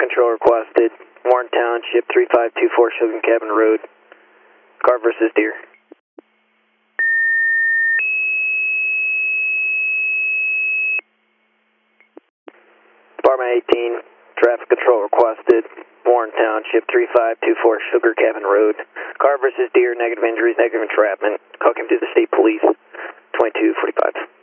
control requested. Warren Township, 3524 Sugar Cabin Road. Car versus deer. Department 18, traffic control requested. Warren Township, 3524 Sugar Cabin Road. Car versus deer, negative injuries, negative entrapment. Call came to the state police, 2245.